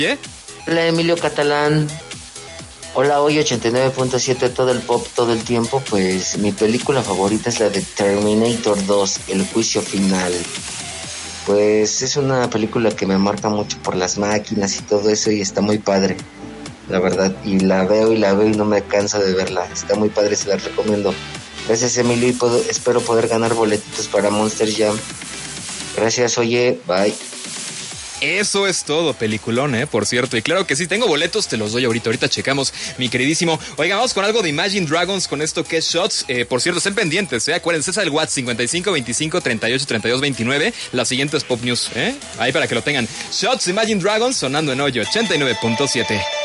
¿Oye? Hola Emilio Catalán. Hola, hoy 89.7 todo el pop todo el tiempo. Pues mi película favorita es la de Terminator 2, El juicio final. Pues es una película que me marca mucho por las máquinas y todo eso y está muy padre, la verdad. Y la veo y no me canso de verla. Está muy padre, se la recomiendo. Gracias Emilio y espero poder ganar boletitos para Monster Jam. Gracias, oye, bye. Eso es todo, peliculón, por cierto. Y claro que sí, tengo boletos, te los doy ahorita checamos, mi queridísimo. Oigan, vamos con algo de Imagine Dragons, con esto que es Shots. Por cierto, estén pendientes, acuérdense, es el WhatsApp 55 25 38 32 29. La siguiente es Pop News, ahí para que lo tengan. Shots, Imagine Dragons, sonando en hoyo 89.7.